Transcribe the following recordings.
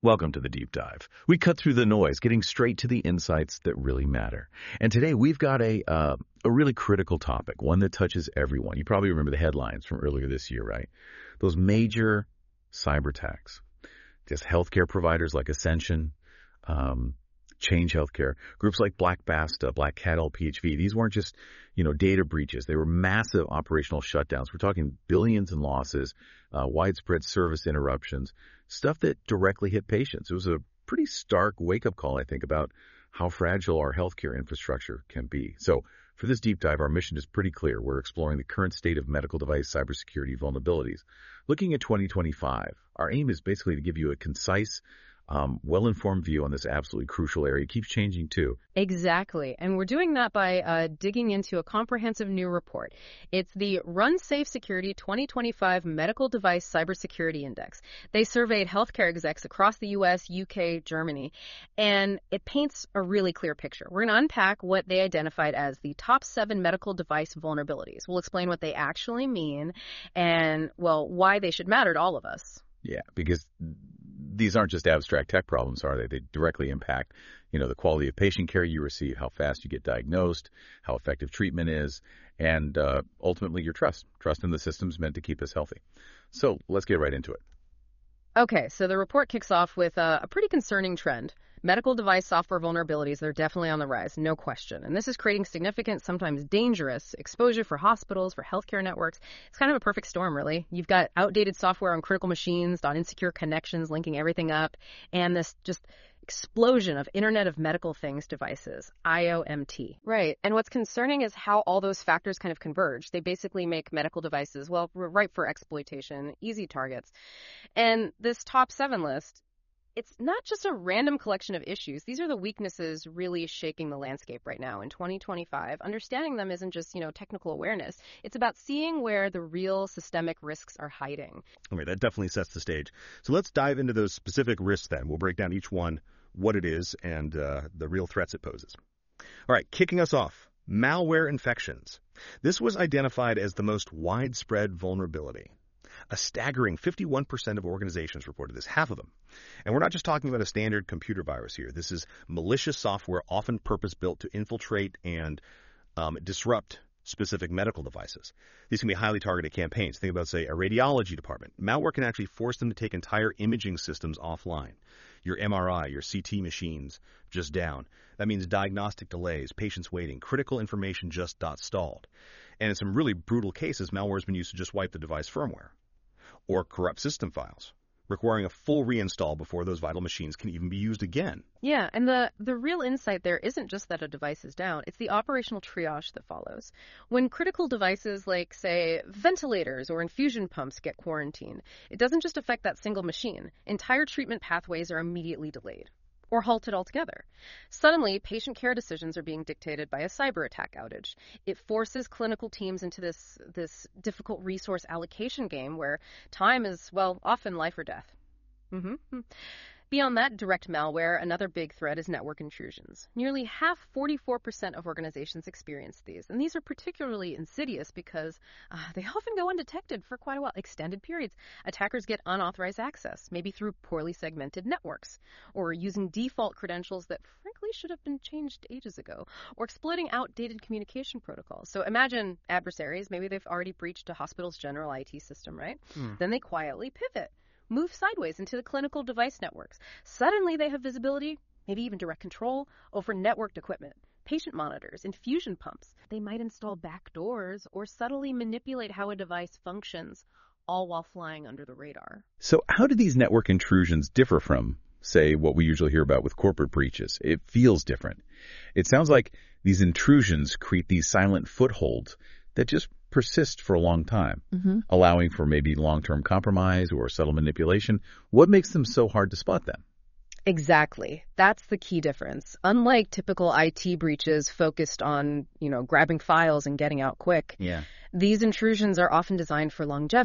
Welcome to the Deep Dive. We cut through the noise, getting straight to the insights that really matter. And today we've got a really critical topic, one that touches everyone. You probably remember the headlines from earlier this year, right? Those major cyber attacks. Just healthcare providers like Ascension, Change Healthcare, groups like Black Basta, Black Cat LPHV. These weren't just, data breaches. They were massive operational shutdowns. We're talking billions in losses, widespread service interruptions, stuff that directly hit patients. It was a pretty stark wake-up call, I think, about how fragile our healthcare infrastructure can be. So for this deep dive, our mission is pretty clear. We're exploring the current state of medical device cybersecurity vulnerabilities. Looking at 2025, our aim is basically to give you a concise, well-informed view on this absolutely crucial area. It keeps changing, too. Exactly. And we're doing that by digging into a comprehensive new report. It's the Run Safe Security 2025 Medical Device Cybersecurity Index. They surveyed healthcare execs across the U.S., U.K., Germany, and it paints a really clear picture. We're going to unpack what they identified as the top 7 medical device vulnerabilities. We'll explain what they actually mean and, why they should matter to all of us. Yeah, because these aren't just abstract tech problems, are they? They directly impact, the quality of patient care you receive, how fast you get diagnosed, how effective treatment is, and ultimately your trust in the systems meant to keep us healthy. So let's get right into it. Okay, so the report kicks off with a pretty concerning trend. Medical device software vulnerabilities, they're definitely on the rise, no question. And this is creating significant, sometimes dangerous, exposure for hospitals, for healthcare networks. It's kind of a perfect storm, really. You've got outdated software on critical machines, on insecure connections, linking everything up, and this just explosion of Internet of Medical Things devices, IoMT. Right, and what's concerning is how all those factors kind of converge. They basically make medical devices, ripe for exploitation, easy targets. And this top 7 list, it's not just a random collection of issues. These are the weaknesses really shaking the landscape right now in 2025. Understanding them isn't just, technical awareness. It's about seeing where the real systemic risks are hiding. Okay, that definitely sets the stage. So let's dive into those specific risks then. We'll break down each one, what it is, and the real threats it poses. All right, kicking us off, malware infections. This was identified as the most widespread vulnerability. A staggering 51% of organizations reported this, half of them. And we're not just talking about a standard computer virus here. This is malicious software, often purpose-built to infiltrate and disrupt specific medical devices. These can be highly targeted campaigns. Think about, say, a radiology department. Malware can actually force them to take entire imaging systems offline. Your MRI, your CT machines just down. That means diagnostic delays, patients waiting, critical information just got stalled. And in some really brutal cases, malware has been used to just wipe the device firmware or corrupt system files, requiring a full reinstall before those vital machines can even be used again. Yeah, and the real insight there isn't just that a device is down, it's the operational triage that follows. When critical devices like, say, ventilators or infusion pumps get quarantined, it doesn't just affect that single machine. Entire treatment pathways are immediately delayed or halted altogether. Suddenly, patient care decisions are being dictated by a cyber attack outage. It forces clinical teams into this difficult resource allocation game where time is, often life or death. Beyond that, direct malware, another big threat is network intrusions. Nearly half, 44% of organizations experience these. And these are particularly insidious because they often go undetected for quite a while, extended periods. Attackers get unauthorized access, maybe through poorly segmented networks, or using default credentials that frankly should have been changed ages ago, or exploiting outdated communication protocols. So imagine adversaries, maybe they've already breached a hospital's general IT system, right? Then they quietly pivot, move sideways into the clinical device networks. Suddenly they have visibility, maybe even direct control, over networked equipment, patient monitors, infusion pumps. They might install backdoors or subtly manipulate how a device functions, all while flying under the radar. So how do these network intrusions differ from, say, what we usually hear about with corporate breaches? It feels different. It sounds like these intrusions create these silent footholds that just persist for a long time, allowing for maybe long-term compromise or subtle manipulation. What makes them so hard to spot then? Exactly. That's the key difference. Unlike typical IT breaches focused on, grabbing files and getting out quick, these intrusions are often designed for longevity,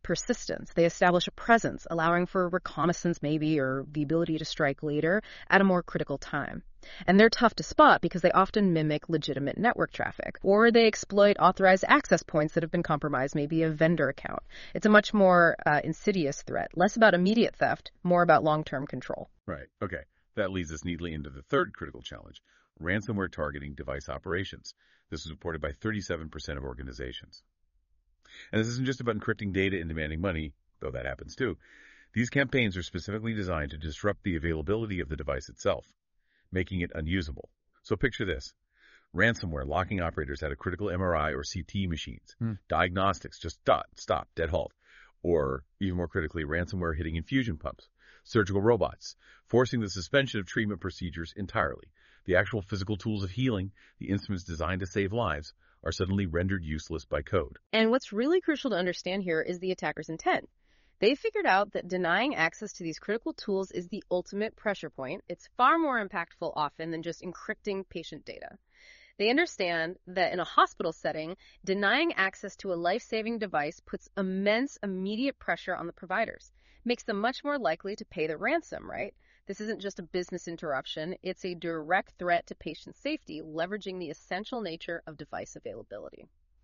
persistence. They establish a presence, allowing for reconnaissance maybe, or the ability to strike later at a more critical time. And they're tough to spot because they often mimic legitimate network traffic, or they exploit authorized access points that have been compromised, maybe a vendor account. It's a much more insidious threat, less about immediate theft, more about long-term control. Right. Okay. That leads us neatly into the third critical challenge, ransomware targeting device operations. This is reported by 37% of organizations. And this isn't just about encrypting data and demanding money, though that happens too. These campaigns are specifically designed to disrupt the availability of the device itself, making it unusable. So picture this. Ransomware locking operators out of critical MRI or CT machines. Diagnostics, just stop, dead halt. Or, even more critically, ransomware hitting infusion pumps. Surgical robots, forcing the suspension of treatment procedures entirely. The actual physical tools of healing, the instruments designed to save lives, are suddenly rendered useless by code. And what's really crucial to understand here is the attacker's intent. They figured out that denying access to these critical tools is the ultimate pressure point. It's far more impactful often than just encrypting patient data. They understand that in a hospital setting, denying access to a life-saving device puts immense immediate pressure on the providers. Makes them much more likely to pay the ransom, right? This isn't just a business interruption, it's a direct threat to patient safety, leveraging the essential nature of device availability.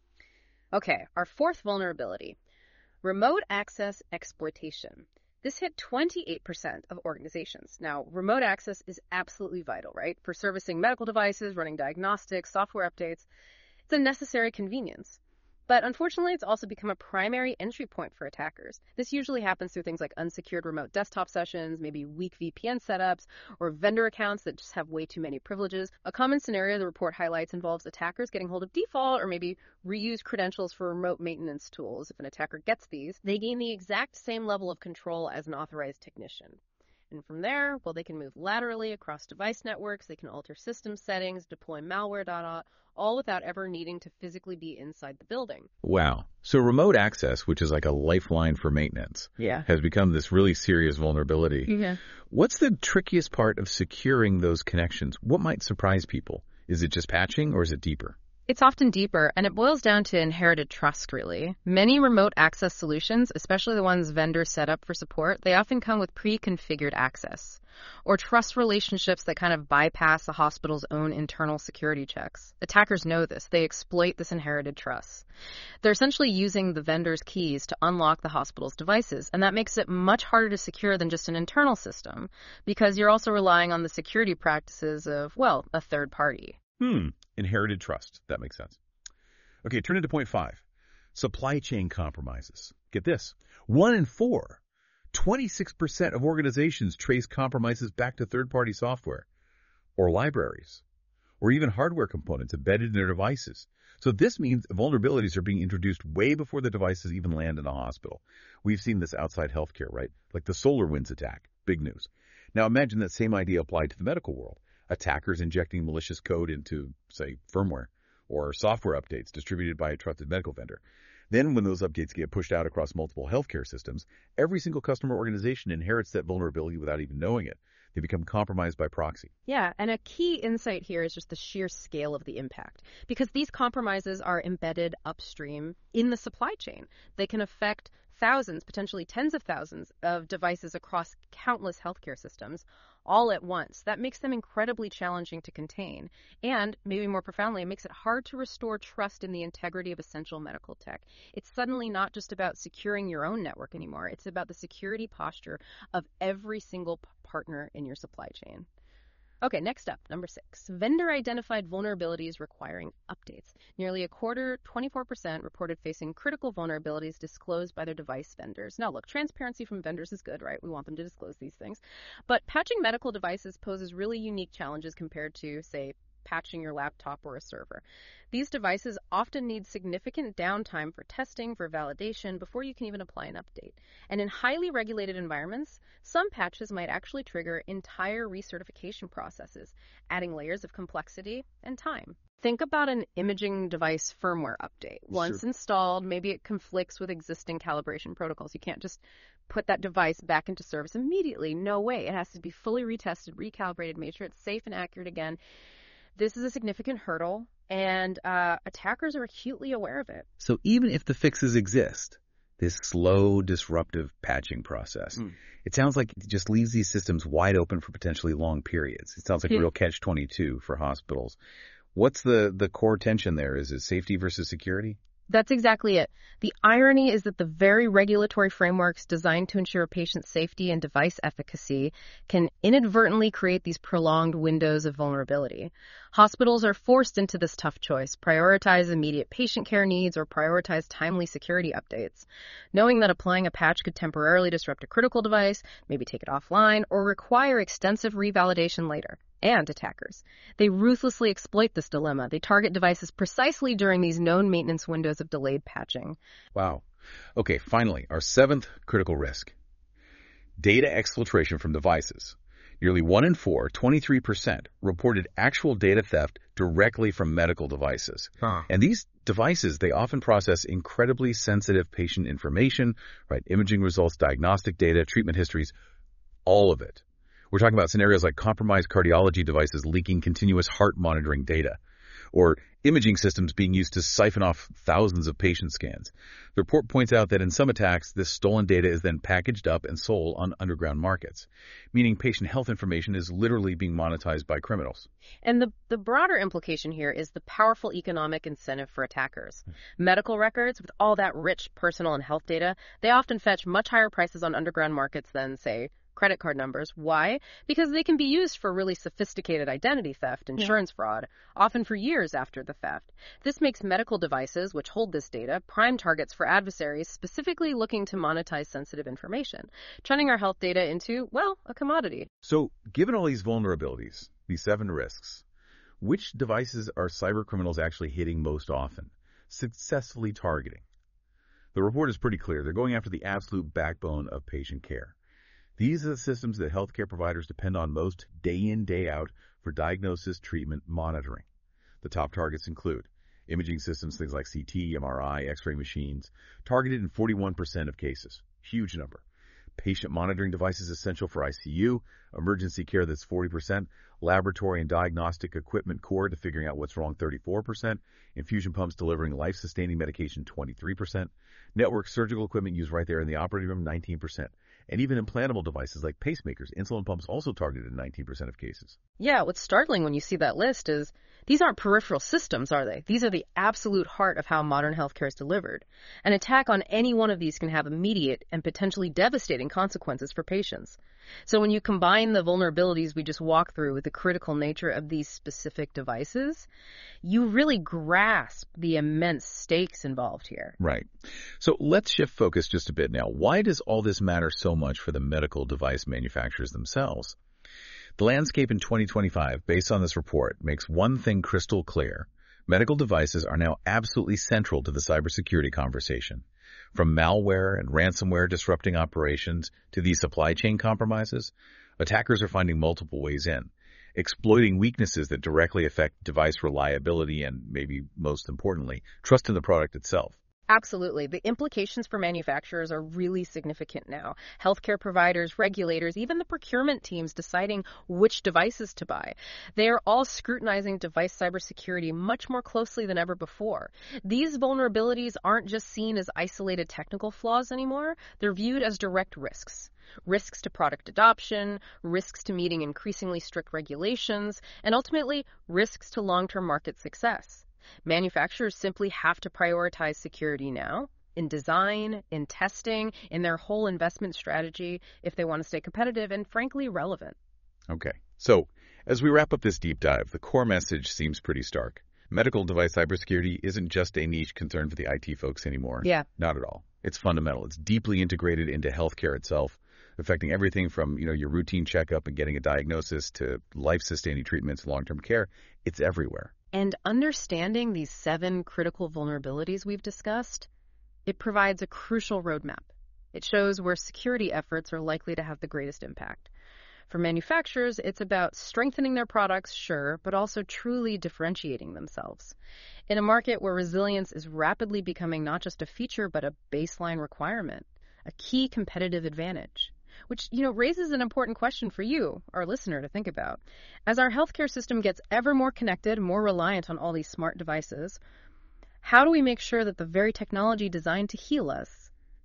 Okay, our fourth vulnerability, remote access exploitation. This hit 28% of organizations. Now, remote access is absolutely vital, right? For servicing medical devices, running diagnostics, software updates. It's a necessary convenience. But unfortunately, it's also become a primary entry point for attackers. This usually happens through things like unsecured remote desktop sessions, maybe weak VPN setups, or vendor accounts that just have way too many privileges. A common scenario the report highlights involves attackers getting hold of default or maybe reused credentials for remote maintenance tools. If an attacker gets these, they gain the exact same level of control as an authorized technician. And from there, well, they can move laterally across device networks, they can alter system settings, deploy malware, all without ever needing to physically be inside the building. Wow. So remote access, which is like a lifeline for maintenance, has become this really serious vulnerability. Yeah. What's the trickiest part of securing those connections? What might surprise people? Is it just patching or is it deeper? It's often deeper, and it boils down to inherited trust, really. Many remote access solutions, especially the ones vendors set up for support, they often come with pre-configured access, or trust relationships that kind of bypass the hospital's own internal security checks. Attackers know this. They exploit this inherited trust. They're essentially using the vendor's keys to unlock the hospital's devices, and that makes it much harder to secure than just an internal system, because you're also relying on the security practices of, well, a third party. Inherited trust. That makes sense. Okay, turn into point 5. Supply chain compromises. Get this. 1 in 4, 26% of organizations trace compromises back to third-party software or libraries or even hardware components embedded in their devices. So this means vulnerabilities are being introduced way before the devices even land in a hospital. We've seen this outside healthcare, right? Like the SolarWinds attack. Big news. Now imagine that same idea applied to the medical world. Attackers injecting malicious code into, say, firmware or software updates distributed by a trusted medical vendor. Then when those updates get pushed out across multiple healthcare systems, every single customer organization inherits that vulnerability without even knowing it. They become compromised by proxy. Yeah, and a key insight here is just the sheer scale of the impact, because these compromises are embedded upstream in the supply chain. They can affect thousands, potentially tens of thousands of devices across countless healthcare systems all at once. That makes them incredibly challenging to contain. And, maybe more profoundly, it makes it hard to restore trust in the integrity of essential medical tech. It's suddenly not just about securing your own network anymore. It's about the security posture of every single partner in your supply chain. Okay, next up, number 6, vendor-identified vulnerabilities requiring updates. Nearly a quarter, 24%, reported facing critical vulnerabilities disclosed by their device vendors. Now, look, transparency from vendors is good, right? We want them to disclose these things. But patching medical devices poses really unique challenges compared to, say, patching your laptop or a server. These devices often need significant downtime for testing, for validation, before you can even apply an update. And in highly regulated environments, some patches might actually trigger entire recertification processes, adding layers of complexity and time. Think about an imaging device firmware update. Once installed, maybe it conflicts with existing calibration protocols. You can't just put that device back into service immediately. No way. It has to be fully retested, recalibrated, made sure it's safe and accurate again. This is a significant hurdle, and attackers are acutely aware of it. So even if the fixes exist, this slow, disruptive patching process. It sounds like it just leaves these systems wide open for potentially long periods. It sounds like a real catch-22 for hospitals. What's the core tension there? Is it safety versus security? That's exactly it. The irony is that the very regulatory frameworks designed to ensure patient safety and device efficacy can inadvertently create these prolonged windows of vulnerability. Hospitals are forced into this tough choice: prioritize immediate patient care needs or prioritize timely security updates, knowing that applying a patch could temporarily disrupt a critical device, maybe take it offline, or require extensive revalidation later. And attackers, they ruthlessly exploit this dilemma. They target devices precisely during these known maintenance windows of delayed patching. Wow. Okay, finally, our seventh critical risk. Data exfiltration from devices. Nearly 1 in 4, 23%, reported actual data theft directly from medical devices. And these devices, they often process incredibly sensitive patient information, right? Imaging results, diagnostic data, treatment histories, all of it. We're talking about scenarios like compromised cardiology devices leaking continuous heart monitoring data, or imaging systems being used to siphon off thousands of patient scans. The report points out that in some attacks, this stolen data is then packaged up and sold on underground markets, meaning patient health information is literally being monetized by criminals. And the broader implication here is the powerful economic incentive for attackers. Medical records, with all that rich personal and health data, they often fetch much higher prices on underground markets than, say, credit card numbers. Why? Because they can be used for really sophisticated identity theft, insurance fraud, often for years after the theft. This makes medical devices, which hold this data, prime targets for adversaries specifically looking to monetize sensitive information, turning our health data into, well, a commodity. So, given all these vulnerabilities, these 7 risks, which devices are cyber criminals actually hitting most often, successfully targeting? The report is pretty clear. They're going after the absolute backbone of patient care. These are the systems that healthcare providers depend on most day in, day out for diagnosis, treatment, monitoring. The top targets include imaging systems, things like CT, MRI, X-ray machines, targeted in 41% of cases. Huge number. Patient monitoring devices essential for ICU, emergency care, that's 40%, laboratory and diagnostic equipment core to figuring out what's wrong, 34%, infusion pumps delivering life-sustaining medication, 23%, network surgical equipment used right there in the operating room, 19%. And even implantable devices like pacemakers, insulin pumps also targeted in 19% of cases. Yeah, what's startling when you see that list is these aren't peripheral systems, are they? These are the absolute heart of how modern healthcare is delivered. An attack on any one of these can have immediate and potentially devastating consequences for patients. So when you combine the vulnerabilities we just walked through with the critical nature of these specific devices, you really grasp the immense stakes involved here. Right. So let's shift focus just a bit now. Why does all this matter so much for the medical device manufacturers themselves? The landscape in 2025, based on this report, makes one thing crystal clear. Medical devices are now absolutely central to the cybersecurity conversation. From malware and ransomware disrupting operations to these supply chain compromises, attackers are finding multiple ways in, exploiting weaknesses that directly affect device reliability and, maybe most importantly, trust in the product itself. Absolutely. The implications for manufacturers are really significant now. Healthcare providers, regulators, even the procurement teams deciding which devices to buy. They are all scrutinizing device cybersecurity much more closely than ever before. These vulnerabilities aren't just seen as isolated technical flaws anymore. They're viewed as direct risks. Risks to product adoption, risks to meeting increasingly strict regulations, and ultimately risks to long-term market success. Manufacturers simply have to prioritize security now, in design, in testing, in their whole investment strategy, if they want to stay competitive and, frankly, relevant. Okay, so as we wrap up this deep dive, the core message seems pretty stark. Medical device cybersecurity isn't just a niche concern for the IT folks anymore. Yeah. Not at all. It's fundamental. It's deeply integrated into healthcare itself, affecting everything from, your routine checkup and getting a diagnosis to life-sustaining treatments and long-term care. It's everywhere. And understanding these 7 critical vulnerabilities we've discussed, it provides a crucial roadmap. It shows where security efforts are likely to have the greatest impact. For manufacturers, it's about strengthening their products, sure, but also truly differentiating themselves. In a market where resilience is rapidly becoming not just a feature, but a baseline requirement, a key competitive advantage. Which, raises an important question for you, our listener, to think about. As our healthcare system gets ever more connected, more reliant on all these smart devices, how do we make sure that the very technology designed to heal us,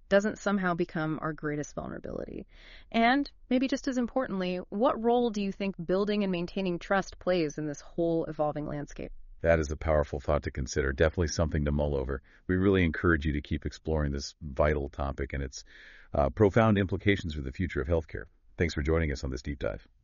doesn't somehow become our greatest vulnerability? And maybe just as importantly, what role do you think building and maintaining trust plays in this whole evolving landscape? That is a powerful thought to consider. Definitely something to mull over. We really encourage you to keep exploring this vital topic and its profound implications for the future of healthcare. Thanks for joining us on this deep dive.